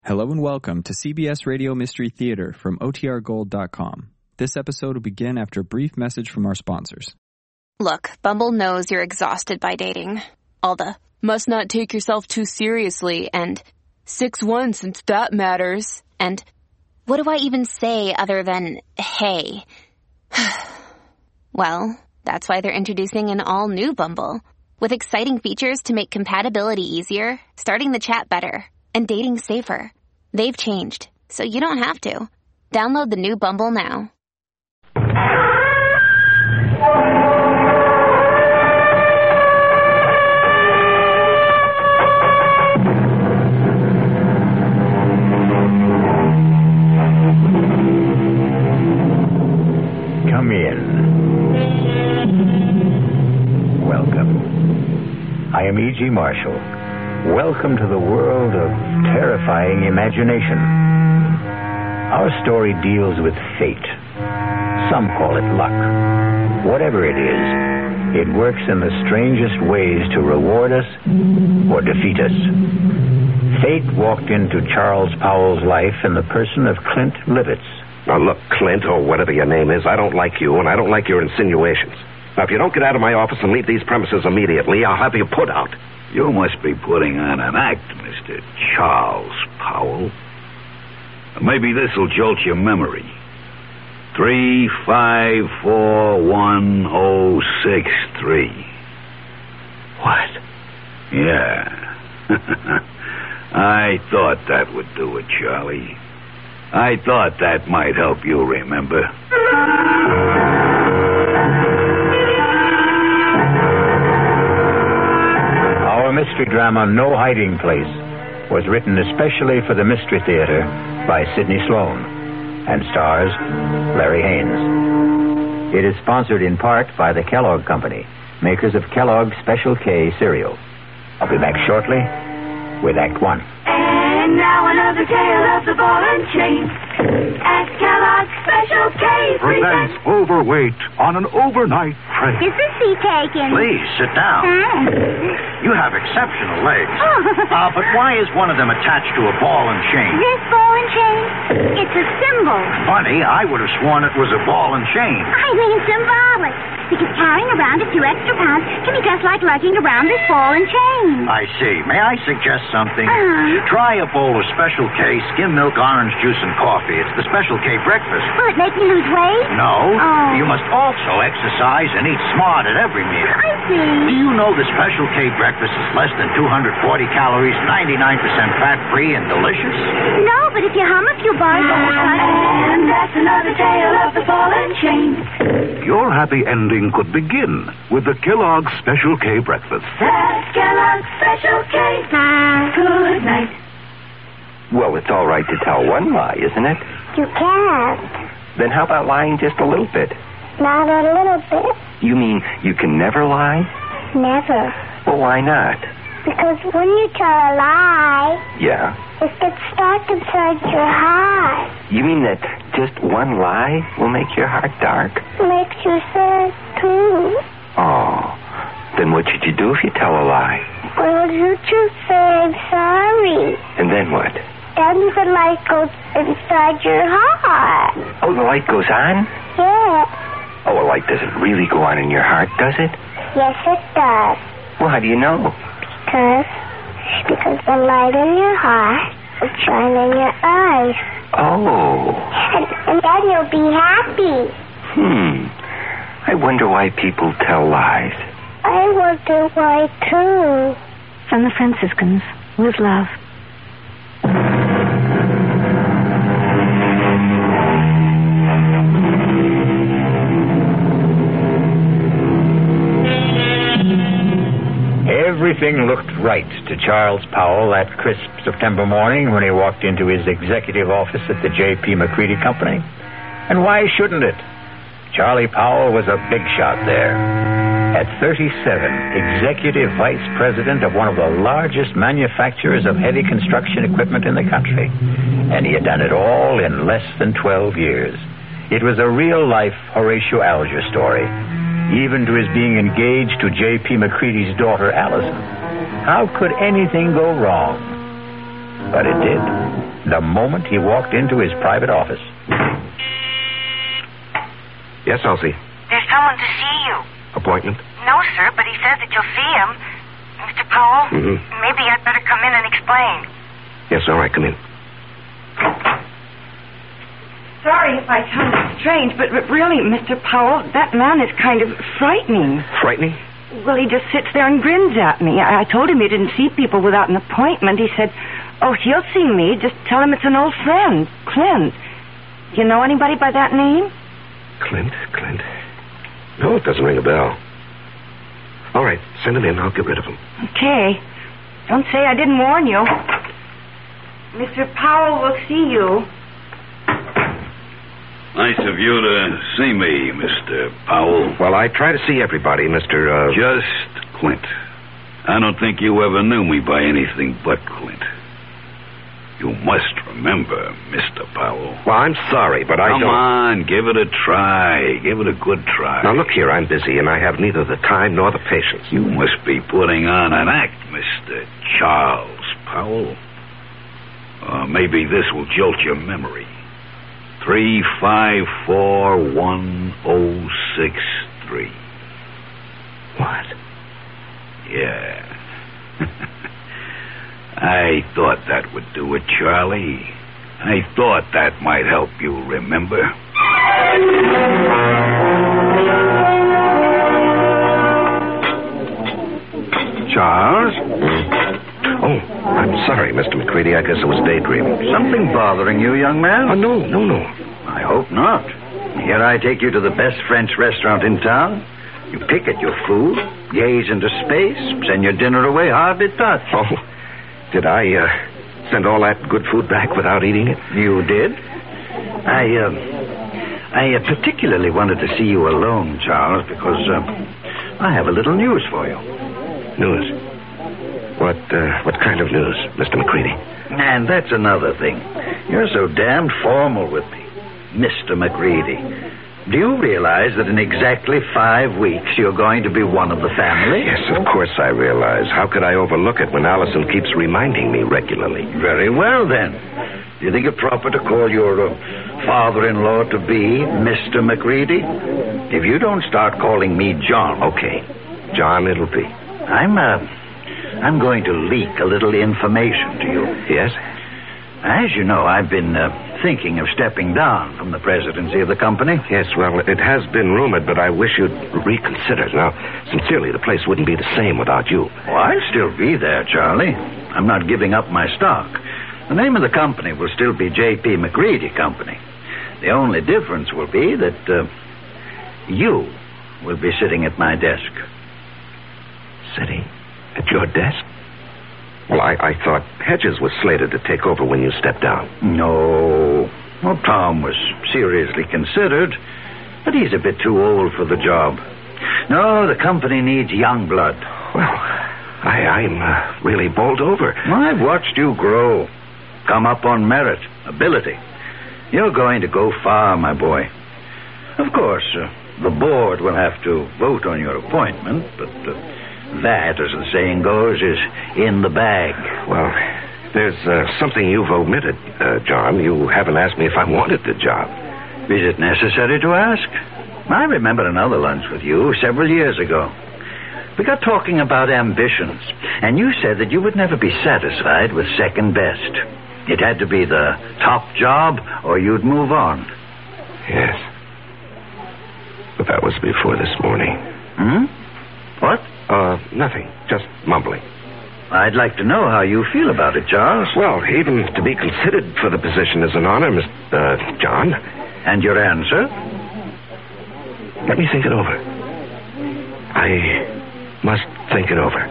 Hello and welcome to CBS Radio Mystery Theater from OTRGold.com. This episode will begin after a brief message from our sponsors. Look, Bumble knows you're exhausted by dating. All the, must not take yourself too seriously, and 6'1" since that matters, and what do I even say other than, hey? Well, that's why they're introducing an all-new Bumble, with exciting features to make compatibility easier, starting the chat better, and dating safer. They've changed, so you don't have to. Download the new Bumble now. Come in. Welcome. I am E.G. Marshall. Welcome to the world of terrifying imagination. Our story deals with fate. Some call it luck. Whatever it is, it works in the strangest ways to reward us or defeat us. Fate walked into Charles Powell's life in the person of Clint Livitz. Now, look, Clint, or whatever your name is, I don't like you, and I don't like your insinuations. Now, if you don't get out of my office and leave these premises immediately, I'll have you put out. You must be putting on an act, Mr. Charles Powell. Maybe this will jolt your memory. 3541063. What? Yeah. I thought that would do it, Charlie. I thought that might help you remember. Our mystery drama, No Hiding Place, was written especially for the Mystery Theater by Sidney Sloan and stars Larry Haynes. It is sponsored in part by the Kellogg Company, makers of Kellogg's Special K cereal. I'll be back shortly with Act One. And now another tale of the ball and chain at Kellogg's Special K presents Overweight on an overnight train. Is the seat taken? Please, sit down. You have exceptional legs. But why is one of them attached to a ball and chain? This ball and chain? It's a symbol. Funny, I would have sworn it was a ball and chain. I mean symbolic. Because carrying around a few extra pounds can be just like lugging around this ball and chain. I see. May I suggest something? Try a bowl of Special K skim milk, orange juice, and coffee. It's the Special K breakfast. Will it make me lose weight? No. Oh. You must also exercise and eat smart at every meal. I see. Do you know the Special K breakfast is less than 240 calories, 99% fat-free, and delicious? No, but if you hum a few bars... And that's another tale of the ball and chain. Your happy ending could begin with the Kellogg's Special K breakfast. That's Kellogg's Special K. Good night. Well, it's all right to tell one lie, isn't it? You can't. Then how about lying just a little bit? Not a little bit. You mean you can never lie? Never. Well, why not? Because when you tell a lie, Yeah. it gets stuck inside your heart. You mean that just one lie will make your heart dark? Makes you sad, too. Oh. Then what should you do if you tell a lie? Well, you just say I'm sorry. And then what? Then the light goes inside your heart. Oh, the light goes on? Yeah. Oh, a light doesn't really go on in your heart, does it? Yes, it does. Well, how do you know? Because the light in your heart will shine in your eyes. Oh. And then you'll be happy. I wonder why people tell lies. I wonder why, too. From the Franciscans, with love. Everything looked right to Charles Powell that crisp September morning when he walked into his executive office at the J.P. McCready Company. And why shouldn't it? Charlie Powell was a big shot there. At 37, executive vice president of one of the largest manufacturers of heavy construction equipment in the country. And he had done it all in less than 12 years. It was a real-life Horatio Alger story, even to his being engaged to J.P. McCready's daughter, Allison. How could anything go wrong? But it did. the moment he walked into his private office. Yes, Elsie. There's someone to see you. Appointment? No, sir, but he says that you'll see him. Mr. Powell, maybe I'd better come in and explain. Yes, all right, come in. Sorry if I sound strange, but really, Mr. Powell, that man is kind of frightening. Frightening? Well, he just sits there and grins at me. I told him he didn't see people without an appointment. He said, oh, he'll see me. Just tell him it's an old friend, Clint. Do you know anybody by that name? Clint? No, it doesn't ring a bell. All right, send him in. I'll get rid of him. Okay. Don't say I didn't warn you. Mr. Powell will see you. Nice of you to see me, Mr. Powell. Well, I try to see everybody, Mr. Just Clint. I don't think you ever knew me by anything but Clint. You must remember, Mr. Powell. Well, I'm sorry, but I don't... Come on, give it a try. Give it a good try. Now, look here, I'm busy, and I have neither the time nor the patience. You must be putting on an act, Mr. Charles Powell. Maybe this will jolt your memory. 3541063. What? Yeah. I thought that would do it, Charlie. I thought that might help you remember. Charles? Oh, I'm sorry, Mr. McCready. I guess I was daydreaming. Something bothering you, young man? Oh, no. I hope not. Here I take you to the best French restaurant in town. You pick at your food, gaze into space, send your dinner away hardly touched. Oh, did I send all that good food back without eating it? You did? I particularly wanted to see you alone, Charles, because I have a little news for you. News? What kind of news, Mr. McCready? And that's another thing. You're so damned formal with me, Mr. McCready. Do you realize that in exactly 5 weeks you're going to be one of the family? Yes, of course I realize. How could I overlook it when Allison keeps reminding me regularly? Very well, then. Do you think it proper to call your father-in-law to be Mr. McCready? If you don't start calling me John... Okay. John it'll be. I'm going to leak a little information to you. Yes? As you know, I've been thinking of stepping down from the presidency of the company. Yes, well, it has been rumored, but I wish you'd reconsider. Now, sincerely, the place wouldn't be the same without you. Oh, I'll still be there, Charlie. I'm not giving up my stock. The name of the company will still be J.P. McCready Company. The only difference will be that you will be sitting at my desk. Sitting at your desk? Well, I thought Hedges was slated to take over when you stepped down. No. Well, Tom was seriously considered, but he's a bit too old for the job. No, the company needs young blood. Well, I'm really bowled over. I've watched you grow. Come up on merit, ability. You're going to go far, my boy. Of course, the board will have to vote on your appointment, but... that, as the saying goes, is in the bag. Well, there's something you've omitted, John. You haven't asked me if I wanted the job. Is it necessary to ask? I remember another lunch with you several years ago. We got talking about ambitions, and you said that you would never be satisfied with second best. It had to be the top job, or you'd move on. Yes. But that was before this morning. What? Nothing. Just mumbling. I'd like to know how you feel about it, Charles. Well, even to be considered for the position is an honor, Mr. John. And your answer? Let me think it over. I must think it over.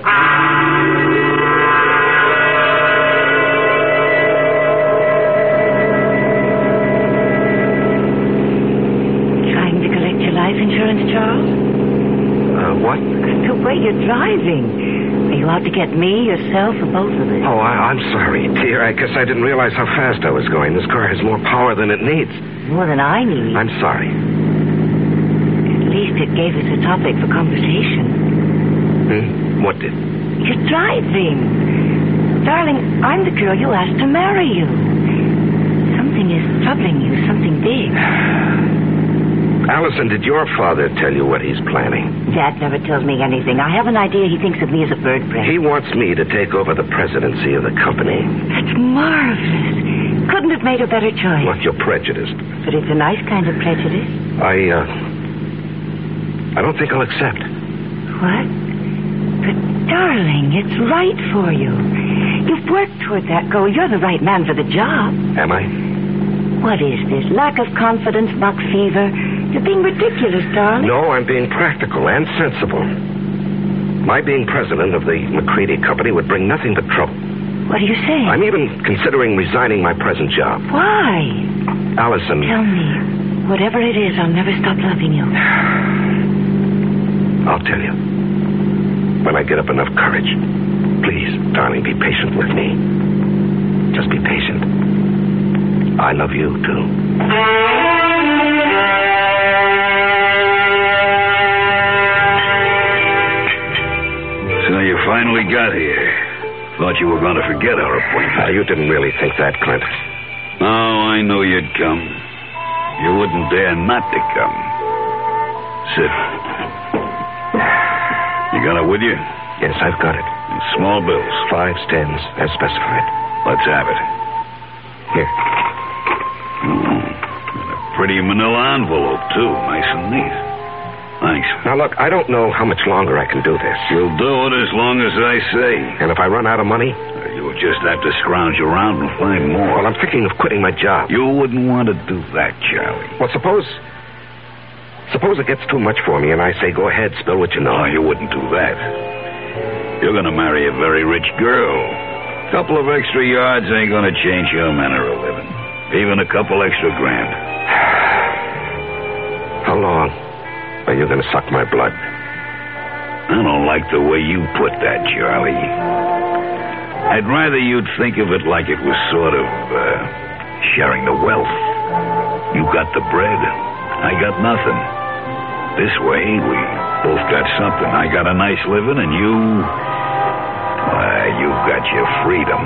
Trying to collect your life insurance, Charles? What? The way you're driving. Are you out to get me, yourself, or both of us? Oh, I'm sorry, dear. I guess I didn't realize how fast I was going. This car has more power than it needs. More than I need. I'm sorry. At least it gave us a topic for conversation. What did? You're driving. Darling, I'm the girl you asked to marry you. Allison, did your father tell you what he's planning? Dad never tells me anything. I have an idea he thinks of me as a bird brain. He wants me to take over the presidency of the company. That's marvelous. Couldn't have made a better choice. Well, you're prejudiced. But it's a nice kind of prejudice. I don't think I'll accept. What? But, darling, it's right for you. You've worked toward that goal. You're the right man for the job. Am I? What is this? Lack of confidence, buck fever? You're being ridiculous, darling. No, I'm being practical and sensible. My being president of the McCready Company would bring nothing but trouble. What are you saying? I'm even considering resigning my present job. Why? Allison. Tell me. Whatever it is, I'll never stop loving you. I'll tell you. When I get up enough courage. Please, darling, be patient with me. Just be patient. I love you, too. So you finally got here. Thought you were going to forget our appointment. You didn't really think that, Clint. Oh, I knew you'd come. You wouldn't dare not to come. Sit. You got it with you? Yes, I've got it. Small bills. 5s, 10s, as specified. Let's have it. Here. And a pretty manila envelope, too. Nice and neat. Thanks. Now, look, I don't know how much longer I can do this. You'll do it as long as I say. And if I run out of money? You'll just have to scrounge around and find more. Well, I'm thinking of quitting my job. You wouldn't want to do that, Charlie. Well, suppose it gets too much for me and I say, go ahead, spill what you know. No, you wouldn't do that. You're going to marry a very rich girl. A couple of extra yards ain't going to change your manner of living. Even a couple extra grand. How long are you going to suck my blood? I don't like the way you put that, Charlie. I'd rather you'd think of it like it was sort of sharing the wealth. You got the bread. I got nothing. This way, we both got something. I got a nice living, and you got your freedom.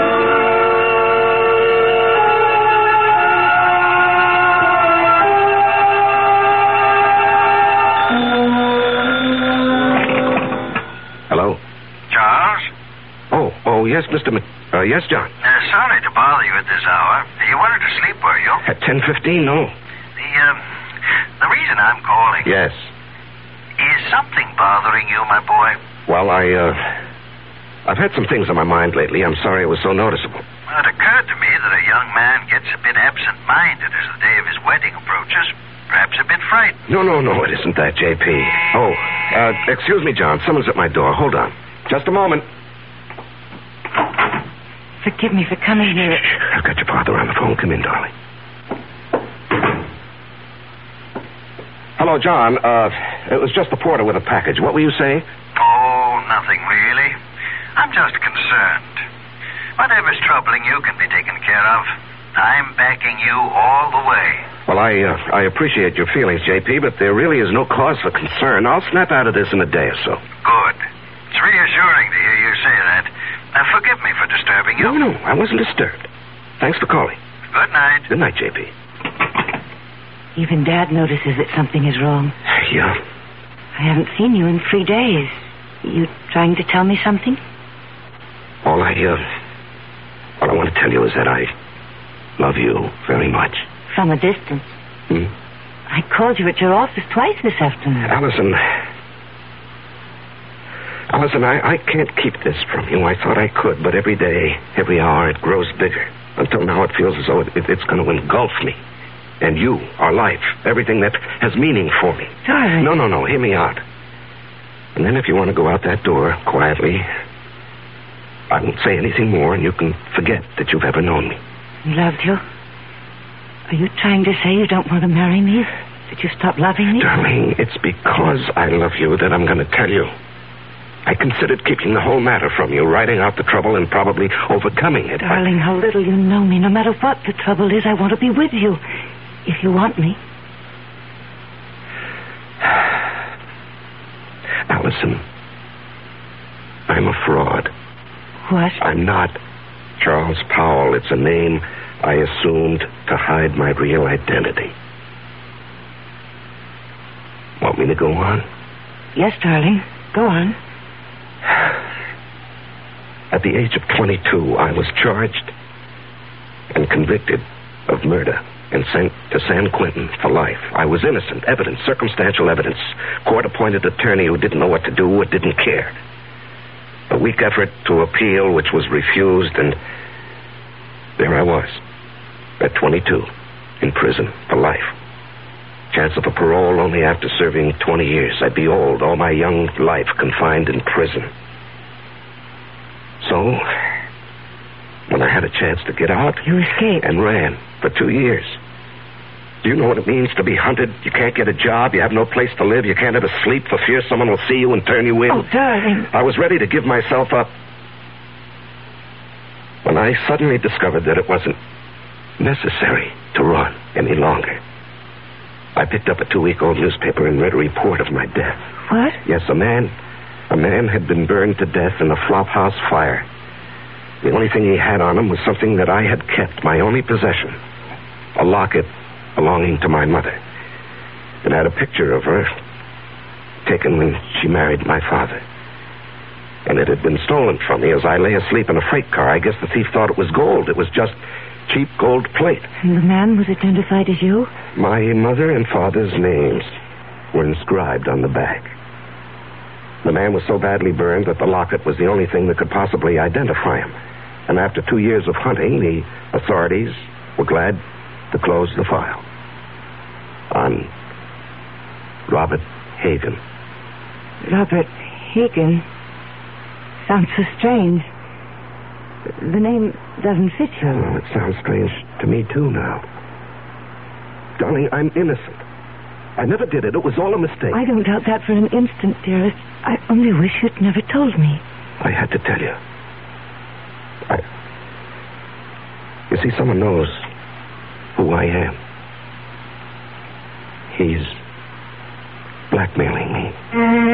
Hello? Charles? Oh, yes, Mr. yes, John. Sorry to bother you at this hour. You wanted to sleep, were you? At 10:15, no. The reason I'm calling... Yes. Is something bothering you, my boy? Well, I've had some things on my mind lately. I'm sorry it was so noticeable. Well, it occurred to me that a young man gets a bit absent-minded as the day of his wedding approaches. Perhaps a bit frightened. No, it isn't that, J.P. Oh, excuse me, John. Someone's at my door. Hold on. Just a moment. Forgive me for coming here. I've got your father on the phone. Come in, darling. Hello, John. It was just the porter with a package. What were you saying? Oh, nothing really. I'm just concerned. Whatever's troubling you can be taken care of. I'm backing you all the way. Well, I appreciate your feelings, J.P., but there really is no cause for concern. I'll snap out of this in a day or so. Good. It's reassuring to hear you say that. Now, forgive me for disturbing you. No, I wasn't disturbed. Thanks for calling. Good night. Good night, J.P. Even Dad notices that something is wrong. Yeah. I haven't seen you in 3 days. You trying to tell me something? All I want to tell you is that I love you very much. From a distance. I called you at your office twice this afternoon. Allison, I can't keep this from you. I thought I could, but every day, every hour, it grows bigger. Until now, it feels as though it's going to engulf me. And you, our life, everything that has meaning for me. Darling. No, hear me out. And then if you want to go out that door quietly, I won't say anything more, and you can forget that you've ever known me. Loved you? Are you trying to say you don't want to marry me? That you stop loving me? Darling, it's because I love you that I'm going to tell you. I considered keeping the whole matter from you, writing out the trouble and probably overcoming it. Darling, how little you know me. No matter what the trouble is, I want to be with you. If you want me. Allison, I'm a fraud. What? I'm not Charles Powell. It's a name I assumed to hide my real identity. go on? Yes, darling. Go on. At the age of 22, I was charged and convicted of murder and sent to San Quentin for life. I was innocent. Evidence, circumstantial evidence. Court-appointed attorney who didn't know what to do or didn't care. A weak effort to appeal, which was refused, and there I was, at 22, in prison for life. Chance of a parole only after serving 20 years. I'd be old, all my young life confined in prison. So, when I had a chance to get out... You escaped. And ran for 2 years. Do you know what it means to be hunted? You can't get a job, you have no place to live, you can't ever sleep for fear someone will see you and turn you in. Oh, darling. I was ready to give myself up when I suddenly discovered that it wasn't necessary to run any longer. I picked up a 2-week-old newspaper and read a report of my death. What? Yes, a man had been burned to death in a flophouse fire. The only thing he had on him was something that I had kept, my only possession. A locket belonging to my mother. It had a picture of her taken when she married my father. And it had been stolen from me as I lay asleep in a freight car. I guess the thief thought it was gold. It was just cheap gold plate. And the man was identified as you? My mother and father's names were inscribed on the back. The man was so badly burned that the locket was the only thing that could possibly identify him. And after 2 years of hunting, the authorities were glad to close the file on Robert Hagen. Robert Hagen? Sounds so strange. The name doesn't fit you. Oh, it sounds strange to me, too, now. Darling, I'm innocent. I never did it. It was all a mistake. I don't doubt that for an instant, dearest. I only wish you'd never told me. I had to tell you. You see, someone knows who I am. He's blackmailing me.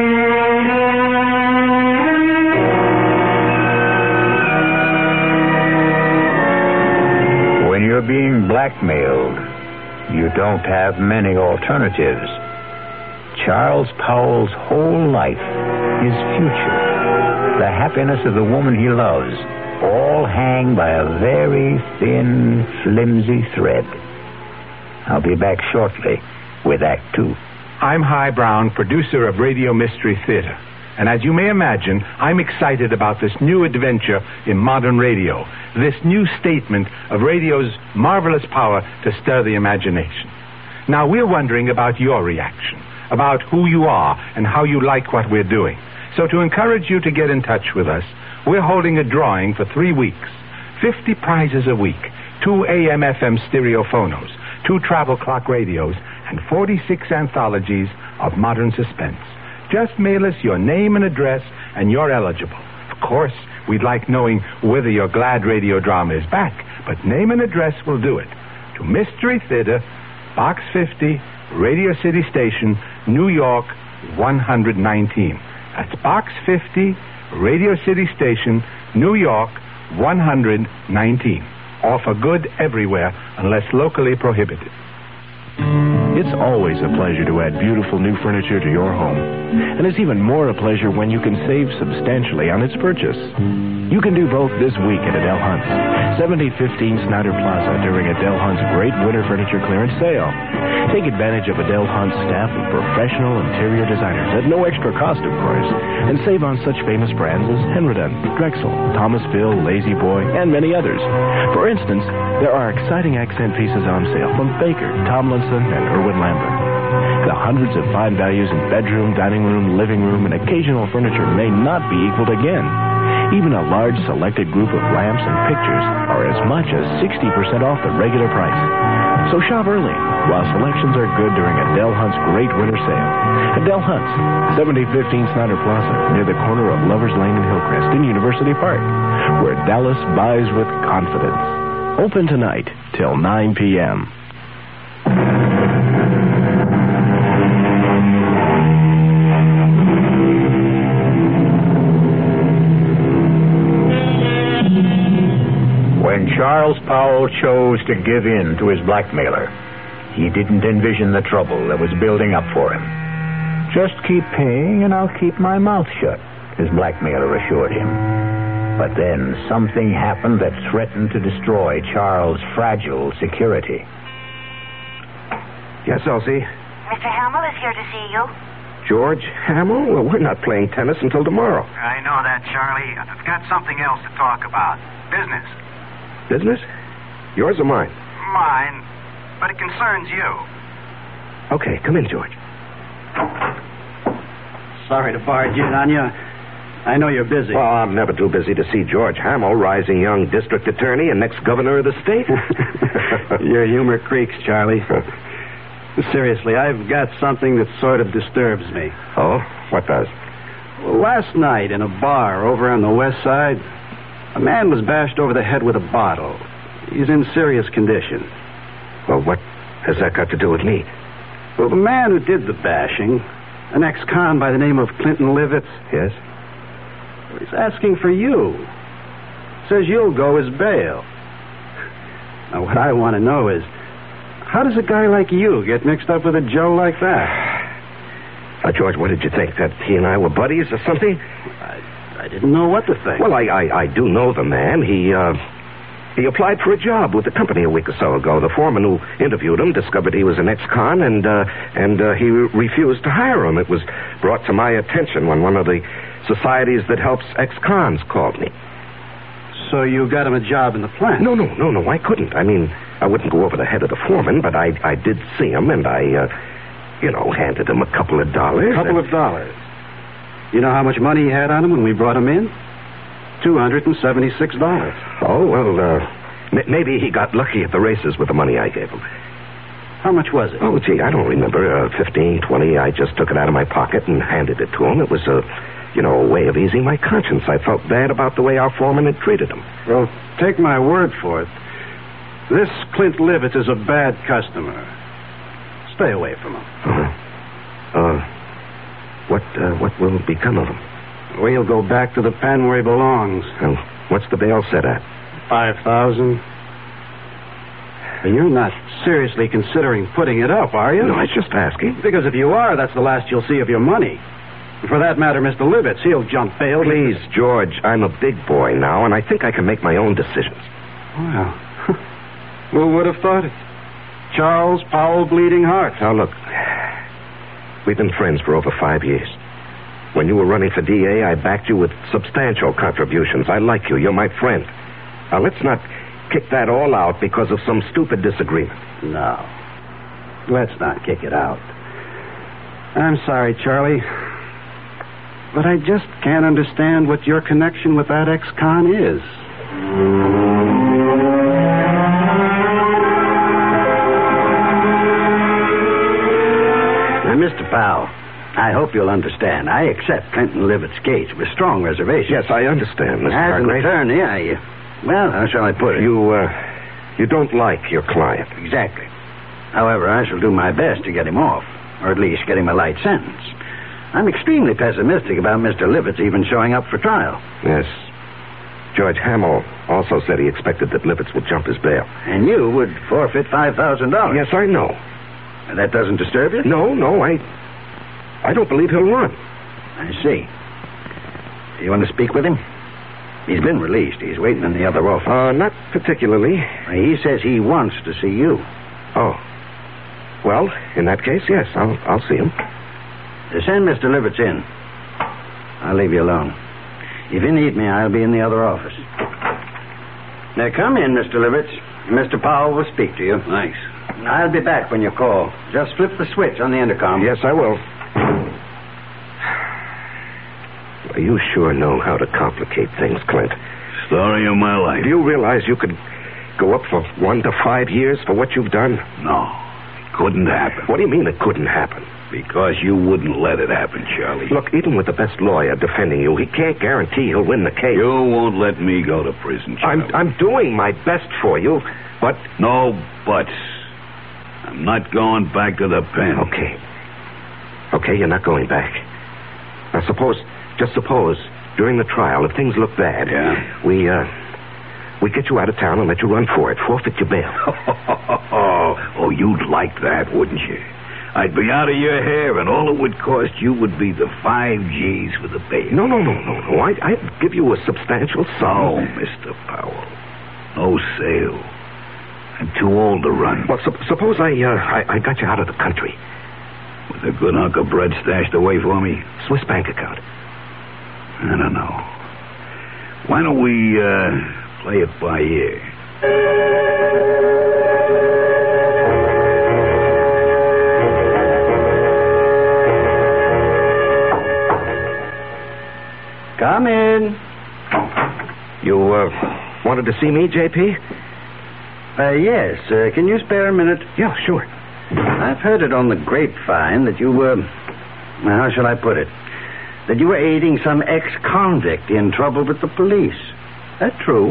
When you're being blackmailed, you don't have many alternatives. Charles Powell's whole life, his future, the happiness of the woman he loves, all hang by a very thin, flimsy thread. I'll be back shortly with Act 2. I'm Hy Brown, producer of Radio Mystery Theater. And as you may imagine, I'm excited about this new adventure in modern radio, this new statement of radio's marvelous power to stir the imagination. Now, we're wondering about your reaction, about who you are and how you like what we're doing. So to encourage you to get in touch with us, we're holding a drawing for 3 weeks. 50 prizes a week, 2 AM/FM stereophonos, 2 travel clock radios, and 46 anthologies of modern suspense. Just mail us your name and address, and you're eligible. Of course, we'd like knowing whether your glad radio drama is back, but name and address will do it. To Mystery Theater, Box 50, Radio City Station, New York, 119. That's Box 50, Radio City Station, New York, 119. All for good everywhere, unless locally prohibited. It's always a pleasure to add beautiful new furniture to your home. And it's even more a pleasure when you can save substantially on its purchase. You can do both this week at Adele Hunt's, 7015 Snyder Plaza during Adele Hunt's great winter furniture clearance sale. Take advantage of Adele Hunt's staff of professional interior designers at no extra cost, of course, and save on such famous brands as Henriden, Drexel, Thomasville, Lazy Boy, and many others. For instance, there are exciting accent pieces on sale from Baker, Tomlinson, and Irwin Lambert. The hundreds of fine values in bedroom, dining room, living room, and occasional furniture may not be equaled again. Even a large selected group of lamps and pictures are as much as 60% off the regular price. So shop early while selections are good during Adele Hunt's great winter sale. Adele Hunt's, 7015 Snyder Plaza, near the corner of Lovers Lane and Hillcrest in University Park, where Dallas buys with confidence. Open tonight till 9 p.m. When Charles Powell chose to give in to his blackmailer, he didn't envision the trouble that was building up for him. Just keep paying and I'll keep my mouth shut, his blackmailer assured him. But then something happened that threatened to destroy Charles' fragile security. Yes, Elsie? Mr. Hamill is here to see you. George Hamill? Well, we're not playing tennis until tomorrow. I know that, Charlie. I've got something else to talk about. Business. Business? Yours or mine? Mine, but it concerns you. Okay, come in, George. Sorry to barge in on you. I know you're busy. Well, I'm never too busy to see George Hamill, rising young district attorney and next governor of the state. Your humor creaks, Charlie. Seriously, I've got something that sort of disturbs me. Oh? What does? Last night in a bar over on the west side, a man was bashed over the head with a bottle. He's in serious condition. Well, what has that got to do with me? Well, the man who did the bashing, an ex-con by the name of Clinton Livitz. Yes? He's asking for you. Says you'll go as bail. Now, what I want to know is, how does a guy like you get mixed up with a Joe like that? George, what did you think? That he and I were buddies or something? I didn't know what to think. Well, I do know the man. He applied for a job with the company a week or so ago. The foreman who interviewed him discovered he was an ex-con, and he refused to hire him. It was brought to my attention when one of the societies that helps ex-cons called me. So you got him a job in the plant? No, I couldn't. I mean, I wouldn't go over the head of the foreman, but I did see him, and I handed him a couple of dollars. Couple of dollars? You know how much money he had on him when we brought him in? $276. Oh, well, maybe he got lucky at the races with the money I gave him. How much was it? Oh, gee, I don't remember. 15, 20. I just took it out of my pocket and handed it to him. It was a way of easing my conscience. I felt bad about the way our foreman had treated him. Well, take my word for it. This Clint Livitz is a bad customer. Stay away from him. What will become of him? Well, he'll go back to the pen where he belongs. What's the bail set at? $5,000. You're not seriously considering putting it up, are you? No, I was just asking. Because if you are, that's the last you'll see of your money. For that matter, Mr. Livitz, he'll jump bail. Please, George, I'm a big boy now, and I think I can make my own decisions. Well, who would have thought it? Charles Powell Bleeding Heart. Now, look, we've been friends for over 5 years. When you were running for DA, I backed you with substantial contributions. I like you. You're my friend. Now, let's not kick that all out because of some stupid disagreement. No. Let's not kick it out. I'm sorry, Charlie, but I just can't understand what your connection with that ex-con is. Now, Mr. Powell, I hope you'll understand. I accept Clinton Livitz's case with strong reservations. Yes, I understand, Mr. As an Hargrave. attorney, well, how shall I put it? You don't like your client. Exactly. However, I shall do my best to get him off, or at least get him a light sentence. I'm extremely pessimistic about Mr. Livitz even showing up for trial. Yes. George Hamill also said he expected that Livitz would jump his bail. And you would forfeit $5,000. Yes, I know. And that doesn't disturb you? No, I don't believe he'll run. I see. Do you want to speak with him? He's been released. He's waiting in the other office. Not particularly. He says he wants to see you. Oh. Well, in that case, yes, I'll see him. Send Mr. Livitz in. I'll leave you alone. If you need me, I'll be in the other office. Now, come in, Mr. Livitz. Mr. Powell will speak to you. Thanks. I'll be back when you call. Just flip the switch on the intercom. Yes, I will. You sure know how to complicate things, Clint. Story of my life. Do you realize you could go up for 1 to 5 years for what you've done? No, it couldn't happen. What do you mean it couldn't happen? Because you wouldn't let it happen, Charlie. Look, even with the best lawyer defending you, he can't guarantee he'll win the case. You won't let me go to prison, Charlie. I'm doing my best for you, but... No buts. I'm not going back to the pen. Okay, you're not going back. Now, just suppose, during the trial, if things look bad, we get you out of town and let you run for it, forfeit your bail. Oh, you'd like that, wouldn't you? I'd be out of your hair, and all it would cost you would be the 5 G's for the bail. No. I'd give you a substantial sum. Oh, Mr. Powell. No sale. I'm too old to run. Well, suppose I got you out of the country. With a good hunk of bread stashed away for me? Swiss bank account. I don't know. Why don't we play it by ear? Come in. You wanted to see me, J.P.? Yes. Can you spare a minute? Yeah, sure. I've heard it on the grapevine that you were... how shall I put it? That you were aiding some ex-convict in trouble with the police. That true?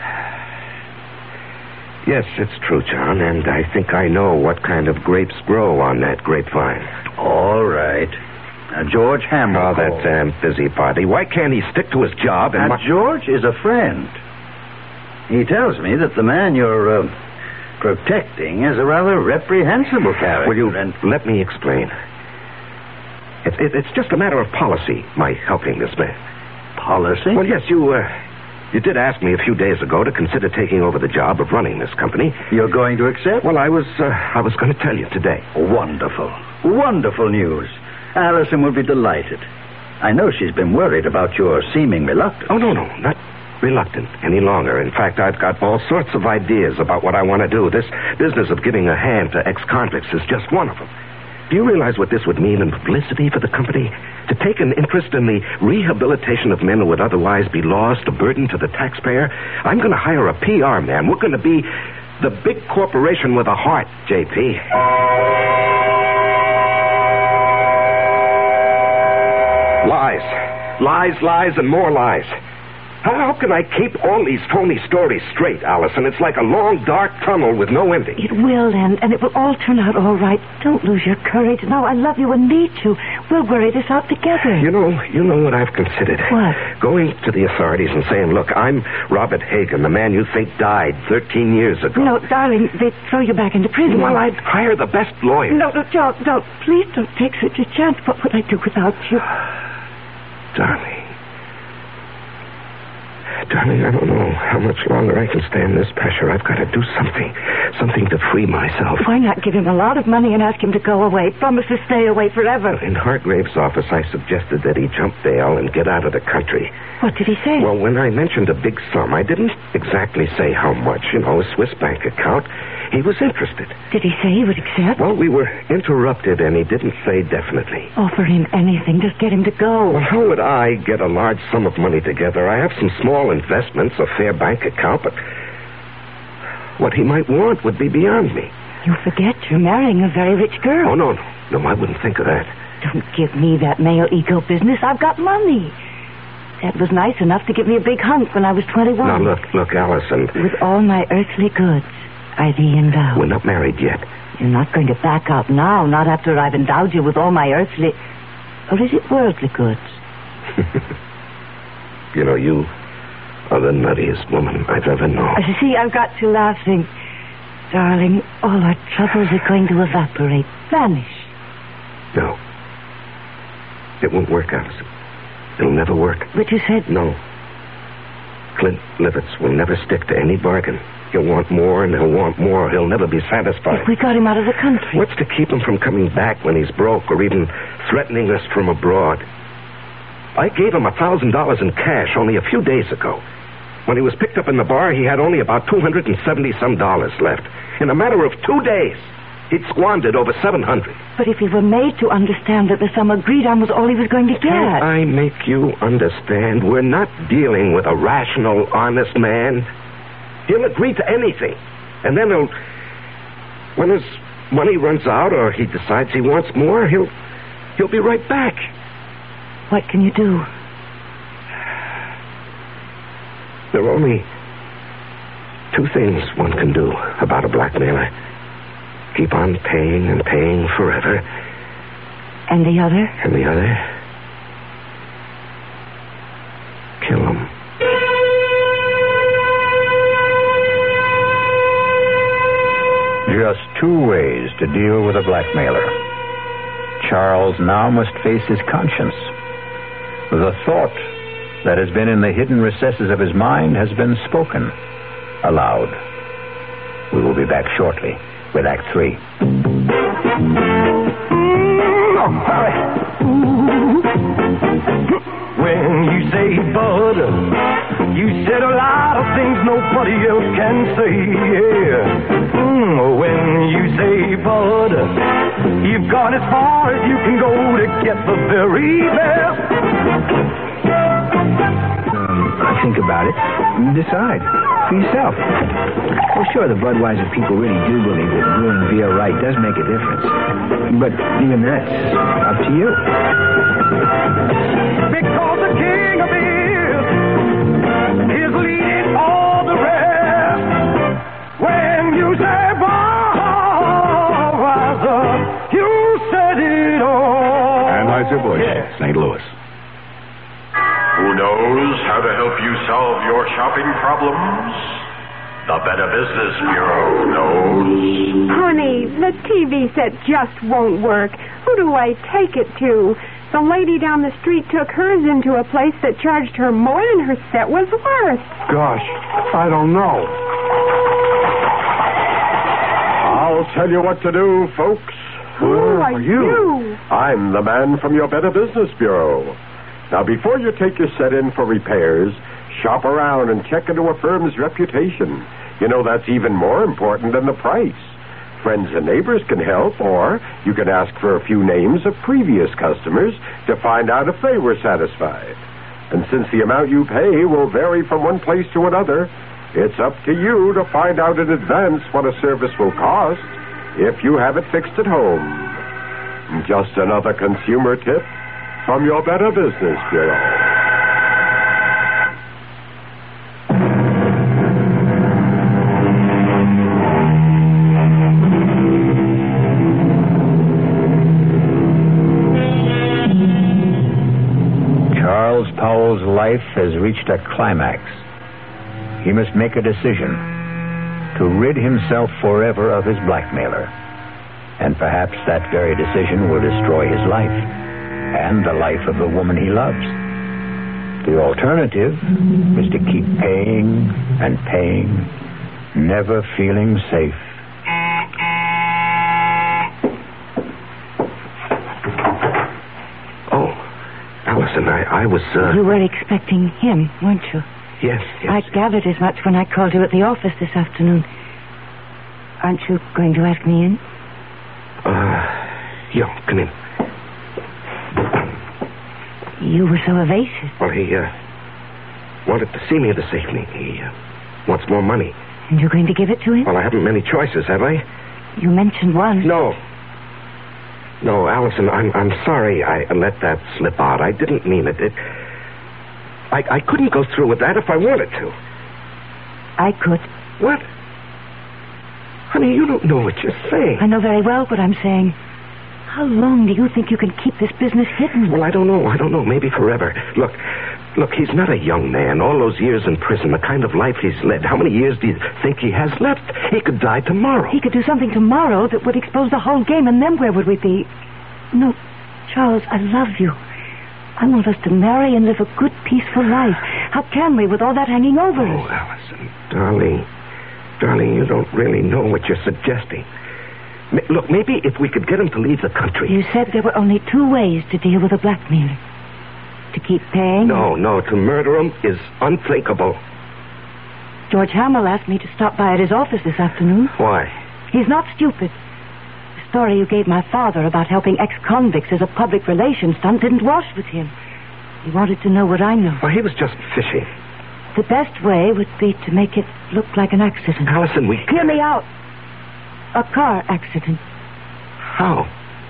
Yes, it's true, John, and I think I know what kind of grapes grow on that grapevine. All right. Now, George Hamill. Oh, that damn busybody. Why can't he stick to his job and... Now, George is a friend. He tells me that the man you're protecting is a rather reprehensible character. Will you let me explain? It's just a matter of policy, my helping this man. Policy? Well, yes, you did ask me a few days ago to consider taking over the job of running this company. You're going to accept? Well, I was going to tell you today. Wonderful. Wonderful news. Allison will be delighted. I know she's been worried about your seeming reluctance. Oh, no, not reluctant any longer. In fact, I've got all sorts of ideas about what I want to do. This business of giving a hand to ex-convicts is just one of them. Do you realize what this would mean in publicity for the company? To take an interest in the rehabilitation of men who would otherwise be lost, a burden to the taxpayer? I'm going to hire a PR man. We're going to be the big corporation with a heart, J.P. Lies, and more lies. How can I keep all these phony stories straight, Allison? It's like a long, dark tunnel with no ending. It will end, and it will all turn out all right. Don't lose your courage. Now, I love you and need to. We'll worry this out together. You know what I've considered? What? Going to the authorities and saying, look, I'm Robert Hagen, the man you think died 13 years ago. No, darling, they'd throw you back into prison. Well, I'd hire the best lawyer. No, don't. Please don't take such a chance. What would I do without you? Darling, I don't know how much longer I can stand this pressure. I've got to do something to free myself. Why not give him a lot of money and ask him to go away? Promise to stay away forever. In Hargrave's office, I suggested that he jump bail and get out of the country. What did he say? Well, when I mentioned a big sum, I didn't exactly say how much. A Swiss bank account. He was interested. Did he say he would accept? Well, we were interrupted, and he didn't say definitely. Offer him anything. Just get him to go. Well, how would I get a large sum of money together? I have some small investments, a fair bank account, but what he might want would be beyond me. You forget you're marrying a very rich girl. Oh, no, I wouldn't think of that. Don't give me that male ego business. I've got money. Dad was nice enough to give me a big hunk when I was 21. Now, look, Allison. With all my earthly goods, I thee endow. We're not married yet. You're not going to back out now, not after I've endowed you with all my earthly... Or is it worldly goods? You are the nuttiest woman I've ever known. See, I've got you laughing. Darling, all our troubles are going to evaporate, vanish. No. It won't work, Allison. It'll never work. But you said... No. Clint Livitz will never stick to any bargain. He'll want more, and he'll want more. He'll never be satisfied. If we got him out of the country. What's to keep him from coming back when he's broke or even threatening us from abroad? I gave him $1,000 in cash only a few days ago. When he was picked up in the bar, he had only about $270-some left. In a matter of 2 days, he'd squandered over $700. But if he were made to understand that the sum agreed on was all he was going to get... Can't I make you understand? We're not dealing with a rational, honest man. He'll agree to anything. And then when his money runs out or he decides he wants more, he'll be right back. What can you do? There are only 2 things one can do about a blackmailer. Keep on paying and paying forever. And the other? And the other? Kill him. Just 2 ways to deal with a blackmailer. Charles now must face his conscience. The thought that has been in the hidden recesses of his mind has been spoken aloud. We will be back shortly with Act 3. Oh, sorry. When you say bud, you said a lot of things nobody else can say, yeah. When you say bud, you've gone as far as you can go to get the very best. Think about it and decide for yourself. Well, sure, the Budweiser people really do believe that brewing beer right does make a difference. But even that's up to you. Because the king of beer is leading all the rest. When you say Budweiser, you said it all. Anheuser-Busch, yeah. St. Louis. Who knows how to help you solve your shopping problems? The Better Business Bureau knows. Honey, the TV set just won't work. Who do I take it to? The lady down the street took hers into a place that charged her more than her set was worth. Gosh, I don't know. I'll tell you what to do, folks. Who are you? I'm the man from your Better Business Bureau. Now, before you take your set in for repairs, shop around and check into a firm's reputation. You know, that's even more important than the price. Friends and neighbors can help, or you can ask for a few names of previous customers to find out if they were satisfied. And since the amount you pay will vary from one place to another, it's up to you to find out in advance what a service will cost if you have it fixed at home. Just another consumer tip from your Better Business Bureau. Charles Powell's life has reached a climax. He must make a decision to rid himself forever of his blackmailer. And perhaps that very decision will destroy his life and the life of the woman he loves. The alternative is to keep paying and paying, never feeling safe. Oh, Allison, I was, You were expecting him, weren't you? Yes. I gathered as much when I called you at the office this afternoon. Aren't you going to ask me in? Yeah, come in. You were so evasive. Well, he, wanted to see me this evening. He, wants more money. And you're going to give it to him? Well, I haven't many choices, have I? You mentioned one. No, Allison, I'm sorry I let that slip out. I didn't mean it. I couldn't go through with that if I wanted to. I could. What? Honey, you don't know what you're saying. I know very well what I'm saying. How long do you think you can keep this business hidden? Well, I don't know. Maybe forever. Look, he's not a young man. All those years in prison, the kind of life he's led. How many years do you think he has left? He could die tomorrow. He could do something tomorrow that would expose the whole game, and then where would we be? No, Charles, I love you. I want us to marry and live a good, peaceful life. How can we with all that hanging over us? Oh, Allison, darling, you don't really know what you're suggesting. Look, maybe if we could get him to leave the country. You said there were only two ways to deal with a blackmailer. To keep paying? No, to murder him is unthinkable. George Hamill asked me to stop by at his office this afternoon. Why? He's not stupid. The story you gave my father about helping ex-convicts as a public relations stunt didn't wash with him. He wanted to know what I know. Well, he was just fishing. The best way would be to make it look like an accident. Allison, Hear me out. A car accident. How?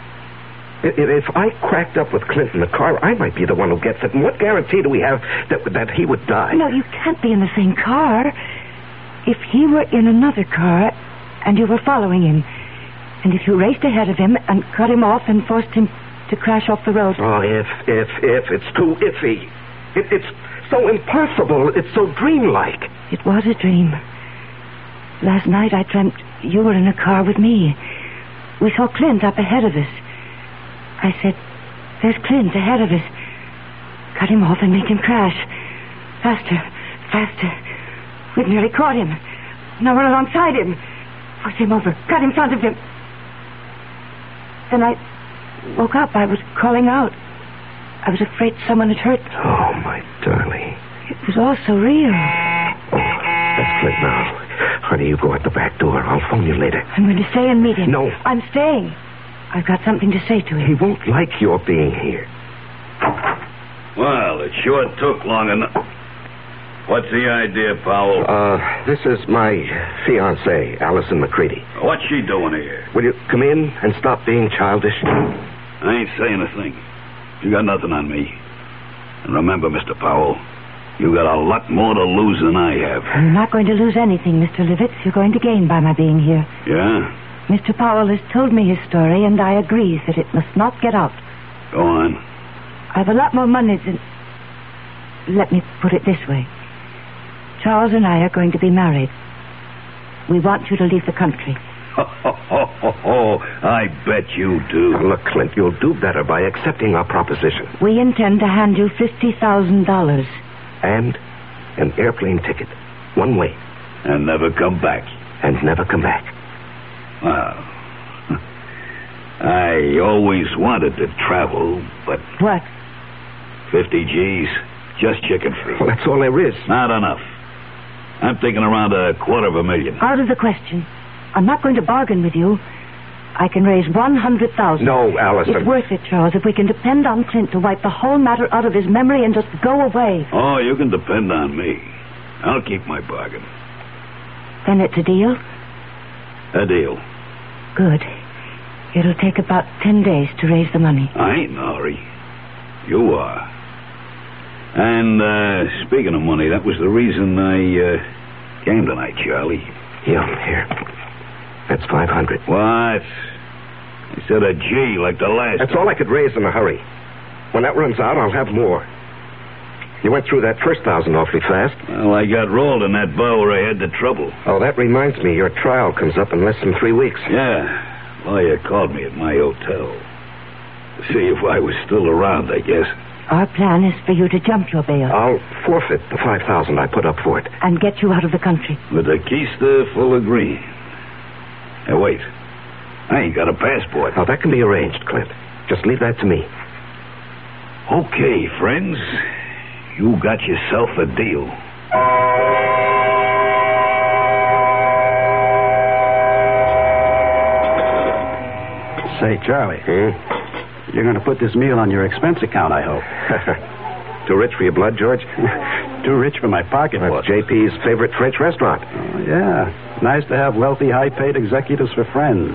If I cracked up with Clint in the car, I might be the one who gets it. And what guarantee do we have that he would die? No, you can't be in the same car. If he were in another car and you were following him, and if you raced ahead of him and cut him off and forced him to crash off the road. Oh, if. It's too iffy. It's so impossible. It's so dreamlike. It was a dream. Last night I dreamt you were in a car with me. We saw Clint up ahead of us. I said, there's Clint ahead of us. Cut him off and make him crash. Faster, faster. We've nearly caught him. Now run alongside him. Push him over. Cut in front of him. Then I woke up. I was calling out. I was afraid someone had hurt. Oh, my darling. It was all so real. That's Clint now. Honey, you go out the back door. I'll phone you later. I'm going to stay and meet him. No. I'm staying. I've got something to say to him. He won't like your being here. Well, it sure took long enough. What's the idea, Powell? This is my fiancée, Allison McCready. What's she doing here? Will you come in and stop being childish? I ain't saying a thing. You got nothing on me. And remember, Mr. Powell, you got a lot more to lose than I have. I'm not going to lose anything, Mr. Livitz. You're going to gain by my being here. Yeah? Mr. Powell has told me his story, and I agree that it must not get out. Go on. I've a lot more money than... Let me put it this way. Charles and I are going to be married. We want you to leave the country. I bet you do. Now, look, Clint, you'll do better by accepting our proposition. We intend to hand you $50,000. And an airplane ticket. One way. And never come back. And never come back. Well, I always wanted to travel, but... What? 50 G's. Just chicken feed. Well, that's all there is. Not enough. I'm thinking around $250,000. Out of the question. I'm not going to bargain with you. I can raise $100,000. No, Allison. It's worth it, Charles, if we can depend on Clint to wipe the whole matter out of his memory and just go away. Oh, you can depend on me. I'll keep my bargain. Then it's a deal? A deal. Good. It'll take about 10 days to raise the money. I ain't in a hurry. You are. And, speaking of money, that was the reason I came tonight, Charlie. Yeah, here. That's $500. What? Instead of G like the last. That's all I could raise in a hurry. When that runs out, I'll have more. You went through that first 1,000 awfully fast. Well, I got rolled in that bar where I had the trouble. Oh, that reminds me. Your trial comes up in less than 3 weeks. Yeah. Lawyer called me at my hotel. To see if I was still around, I guess. Our plan is for you to jump your bail. I'll forfeit the $5,000 I put up for it. And get you out of the country. With a keister full of green. Hey, wait. I ain't got a passport. Oh, that can be arranged, Clint. Just leave that to me. Okay, friends. You got yourself a deal. Say, Charlie. You're going to put this meal on your expense account, I hope. Too rich for your blood, George? Too rich for my pocketbook. That's JP's favorite French restaurant. Oh, yeah. Nice to have wealthy, high-paid executives for friends.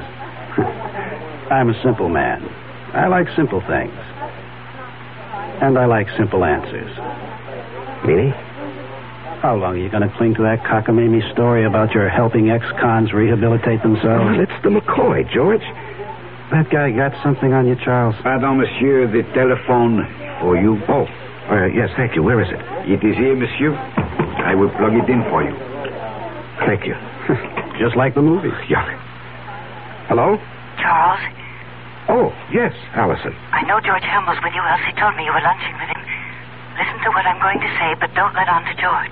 I'm a simple man. I like simple things. And I like simple answers. Meaning? How long are you going to cling to that cockamamie story about your helping ex-cons rehabilitate themselves? Well, it's the McCoy, George. That guy got something on you, Charles? Pardon, monsieur, the telephone for you. Oh, yes, thank you. Where is it? It is here, monsieur. I will plug it in for you. Thank you. Just like the movies. Yeah. Hello? Charles? Oh, yes, Allison. I know George Helm was with you. Elsie told me you were lunching with him. Listen to what I'm going to say, but don't let on to George.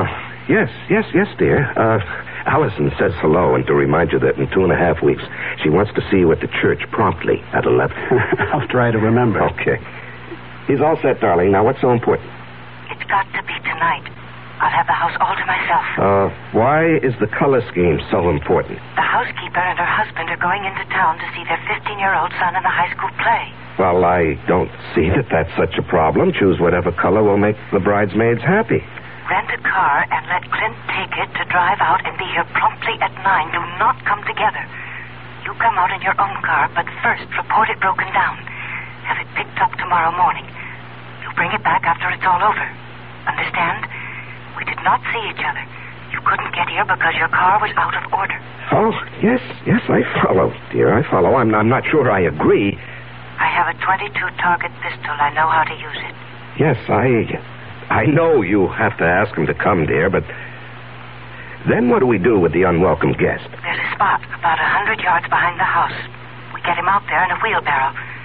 Yes, dear. Allison says hello and to remind you that in 2.5 weeks she wants to see you at the church promptly at 11. I'll try to remember. Okay. He's all set, darling. Now, what's so important? It's got to be tonight. I'll have the house all to myself. Why is the color scheme so important? The housekeeper and her husband are going into town to see their 15-year-old son in the high school play. Well, I don't see that that's such a problem. Choose whatever color will make the bridesmaids happy. Rent a car and let Clint take it to drive out and be here promptly at 9. Do not come together. You come out in your own car, but first report it broken down. Have it picked up tomorrow morning. You bring it back after it's all over. Understand? We did not see each other. You couldn't get here because your car was out of order. Oh, yes, I follow, dear. I follow. I'm not sure I agree. I have a .22 target pistol. I know how to use it. Yes, I know you have to ask him to come, dear, but then what do we do with the unwelcome guest? There's a spot about 100 yards behind the house. We get him out there in a wheelbarrow.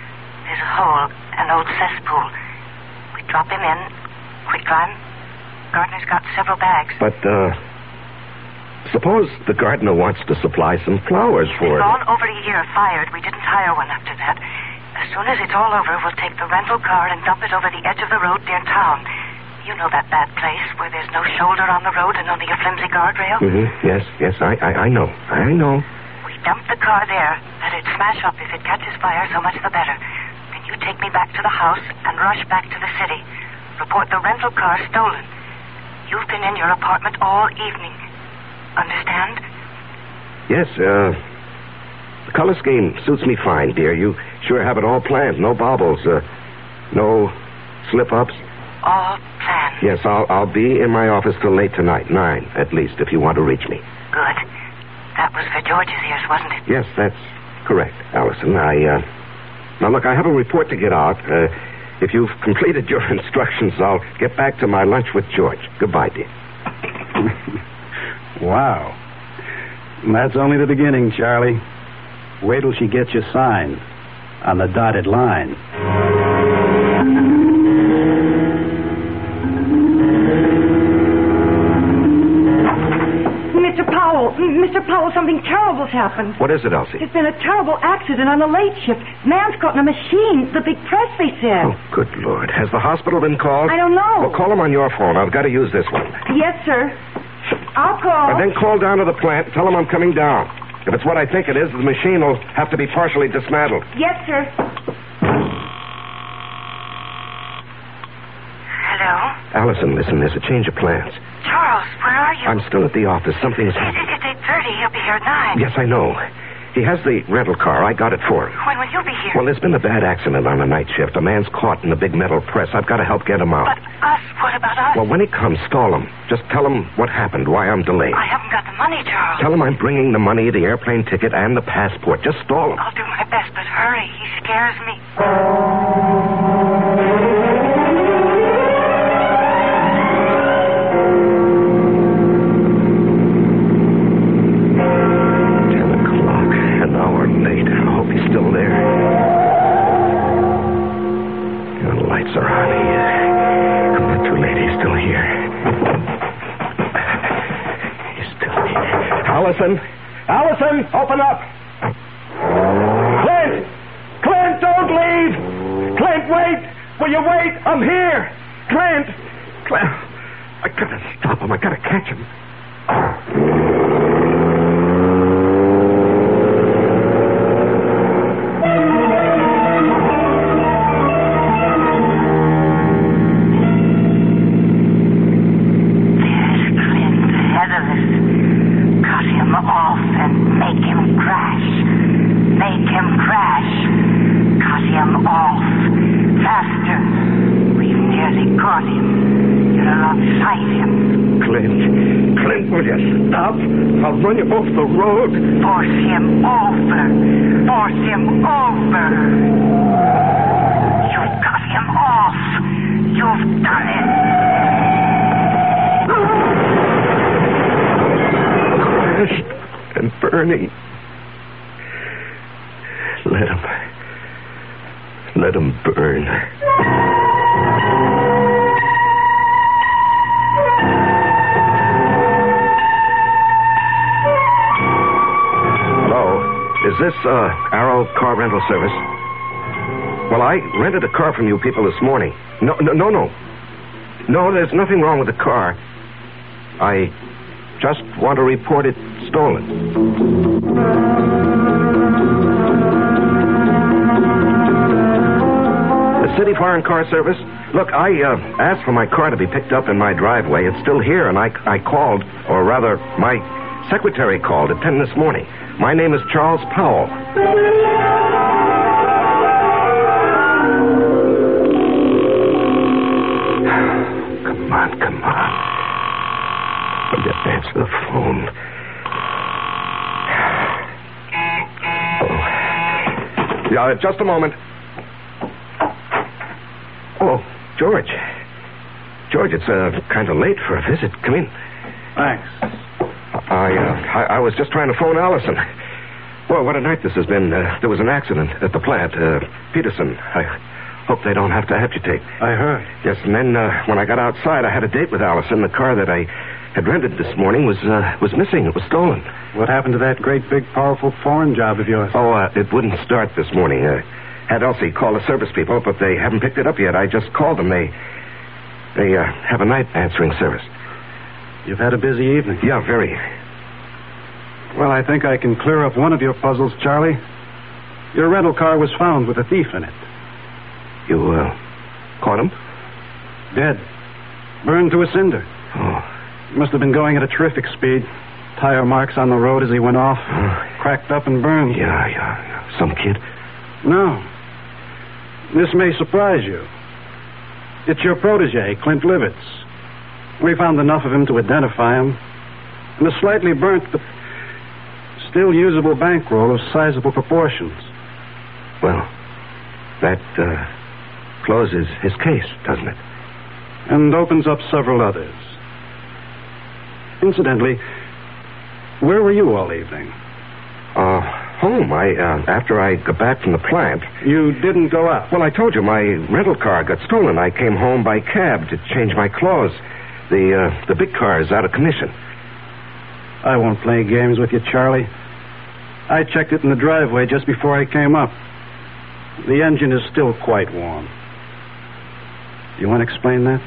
There's a hole, an old cesspool. We drop him in, quicklime. Gardener's got several bags. But, suppose the gardener wants to supply some flowers for it. It's gone over a year fired. We didn't hire one after that. As soon as it's all over, we'll take the rental car and dump it over the edge of the road near town. You know that bad place where there's no shoulder on the road and only a flimsy guardrail? Mm-hmm. Yes, I know. I know. We dump the car there. Let it smash up. If it catches fire, so much the better. Then you take me back to the house and rush back to the city. Report the rental car stolen. You've been in your apartment all evening. Understand? Yes, the color scheme suits me fine, dear. You sure have it all planned. No baubles, no slip-ups. All planned. Yes, I'll be in my office till late tonight, 9 at least, if you want to reach me. Good. That was for George's ears, wasn't it? Yes, that's correct, Allison. Now, look, I have a report to get out. If you've completed your instructions, I'll get back to my lunch with George. Goodbye, dear. Wow. That's only the beginning, Charlie. Wait till she gets you signed on the dotted line. Mr. Powell, something terrible's happened. What is it, Elsie? There's been a terrible accident on the late shift. Man's caught in a machine. The big press, they said. Oh, good Lord. Has the hospital been called? I don't know. Well, call them on your phone. I've got to use this one. Yes, sir. I'll call. And then call down to the plant. Tell them I'm coming down. If it's what I think it is, the machine will have to be partially dismantled. Yes, sir. Hello? Allison, listen, there's a change of plans. Charles, where are you? I'm still at the office. Something's... It's 8:30. He'll be here at 9. Yes, I know. He has the rental car. I got it for him. When will you be here? Well, there's been a bad accident on the night shift. A man's caught in the big metal press. I've got to help get him out. But us? What about us? Well, when he comes, stall him. Just tell him what happened, why I'm delayed. I haven't got the money, Charles. Tell him I'm bringing the money, the airplane ticket, and the passport. Just stall him. I'll do my best, but hurry. He scares me. Allison, open up. Clint, don't leave. Clint, wait. Will you wait? I'm here. Clint. I gotta stop him. I gotta catch him. I'll run you off the road. Force him over. Force him over. You've got him off. You've done it. Crashed and burning. Let him burn. Is this, Arrow Car Rental Service? Well, I rented a car from you people this morning. No, there's nothing wrong with the car. I just want to report it stolen. The City Foreign Car Service? Look, I asked for my car to be picked up in my driveway. It's still here, and I called, or rather, my secretary called at 10 this morning. My name is Charles Powell. Come on. I'll just answer the phone. Oh. Yeah, just a moment. Oh, George. George, it's kind of late for a visit. Come in. Thanks. I was just trying to phone Allison. Well, what a night this has been. There was an accident at the plant. Peterson. I hope they don't have to amputate. I heard. Yes, and then when I got outside, I had a date with Allison. The car that I had rented this morning was missing. It was stolen. What happened to that great, big, powerful foreign job of yours? Oh, it wouldn't start this morning. Had Elsie call the service people, but they haven't picked it up yet. I just called them. They have a night answering service. You've had a busy evening. Yeah, very. Well, I think I can clear up one of your puzzles, Charlie. Your rental car was found with a thief in it. You, caught him? Dead. Burned to a cinder. Oh. He must have been going at a terrific speed. Tire marks on the road as he went off. Cracked up and burned. Yeah. Some kid? No. This may surprise you. It's your protege, Clint Livitz. We found enough of him to identify him. And a slightly burnt but still usable bankroll of sizable proportions. Well, that closes his case, doesn't it? And opens up several others. Incidentally, where were you all evening? Home. After I got back from the plant. You didn't go out? Well, I told you, my rental car got stolen. I came home by cab to change my clothes. The big car is out of commission. I won't play games with you, Charlie. I checked it in the driveway just before I came up. The engine is still quite warm. You want to explain that?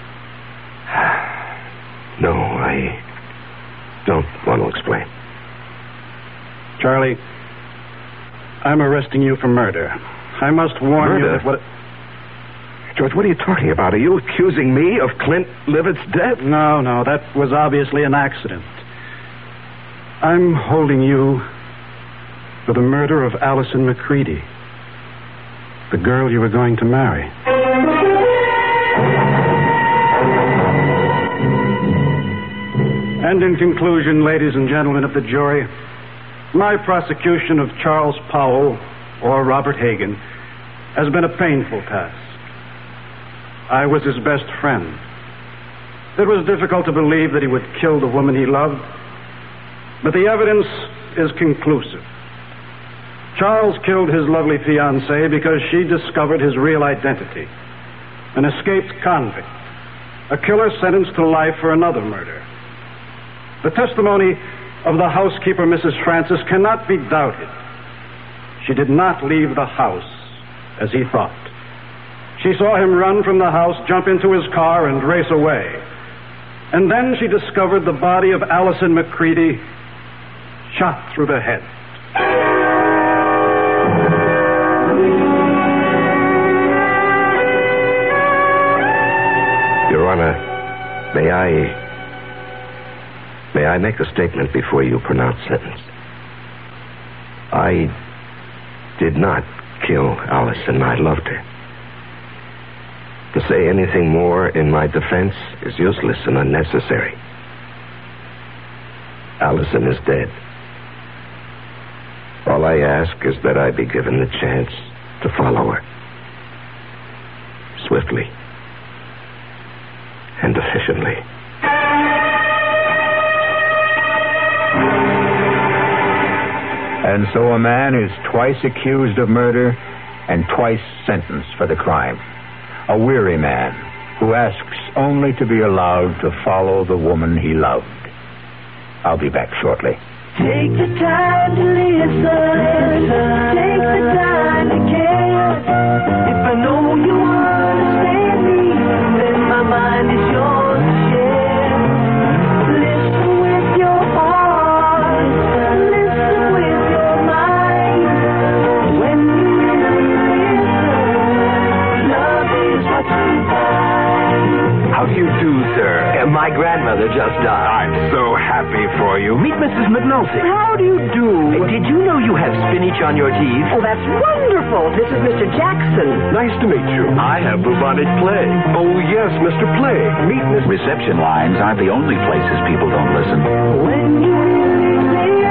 No, I don't want to explain. Charlie, I'm arresting you for murder. I must warn you that what... George, what are you talking about? Are you accusing me of Clint Livitz's death? No, that was obviously an accident. I'm holding you for the murder of Allison McCready, the girl you were going to marry. And in conclusion, ladies and gentlemen of the jury, my prosecution of Charles Powell, or Robert Hagen, has been a painful task. I was his best friend. It was difficult to believe that he would kill the woman he loved, but the evidence is conclusive. Charles killed his lovely fiancée because she discovered his real identity. An escaped convict. A killer sentenced to life for another murder. The testimony of the housekeeper, Mrs. Francis, cannot be doubted. She did not leave the house as he thought. She saw him run from the house, jump into his car, and race away. And then she discovered the body of Allison McCready shot through the head. Your Honor, may I make a statement before you pronounce sentence? I did not kill Allison. I loved her. To say anything more in my defense is useless and unnecessary. Allison is dead. All I ask is that I be given the chance to follow her. Swiftly. And efficiently. And so a man is twice accused of murder and twice sentenced for the crime. A weary man who asks only to be allowed to follow the woman he loved. I'll be back shortly. Take the time to listen. Take the time to care. If I know you understand me, then my mind is yours to share. Listen with your heart. Listen with your mind. When you really listen, love is what you find. How do you do, sir? My grandmother just died. I'm so happy for you. Meet Mrs. McNulty. How do you do? Did you know you have spinach on your teeth? Oh, that's wonderful. This is Mr. Jackson. Nice to meet you. I have bubonic plague. Oh, yes, Mr. Plague. Meet Miss... Reception lines aren't the only places people don't listen. When you really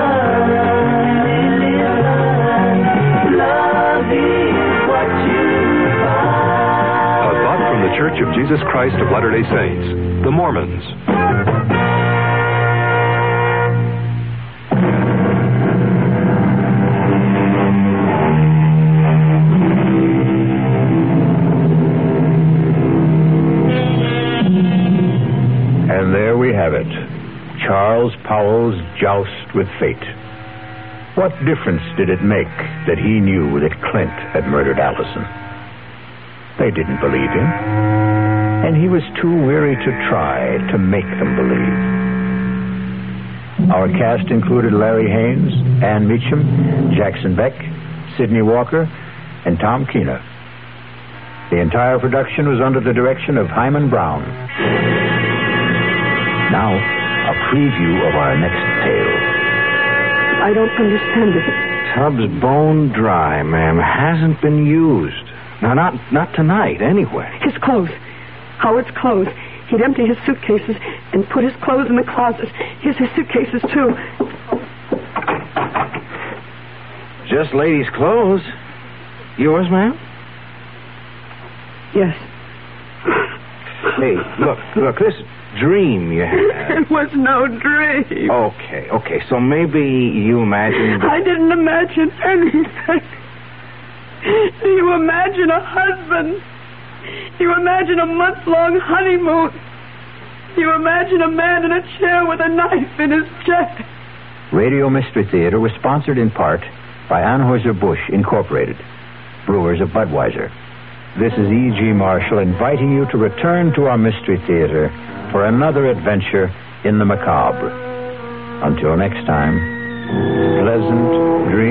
listen, love is what you find. A thought from the Church of Jesus Christ of Latter-day Saints, the Mormons. joust with fate. What difference did it make that he knew that Clint had murdered Allison? They didn't believe him, and he was too weary to try to make them believe. Our cast included Larry Haynes, Ann Meacham, Jackson Beck, Sidney Walker, and Tom Keena. The entire production was under the direction of Hyman Brown. Now, a preview of our next tale. I don't understand it. Tub's bone dry, ma'am. Hasn't been used. No, not tonight, anyway. His clothes. Howard's clothes. He'd empty his suitcases and put his clothes in the closet. Here's his suitcases, too. Just ladies' clothes. Yours, ma'am? Yes. Hey, look, this dream you had. It was no dream. Okay, so maybe you imagined... I didn't imagine anything. Do you imagine a husband? Do you imagine a month-long honeymoon? Do you imagine a man in a chair with a knife in his chest? Radio Mystery Theater was sponsored in part by Anheuser-Busch Incorporated, brewers of Budweiser. This is E.G. Marshall inviting you to return to our Mystery Theater for another adventure in the macabre. Until next time, pleasant dreams.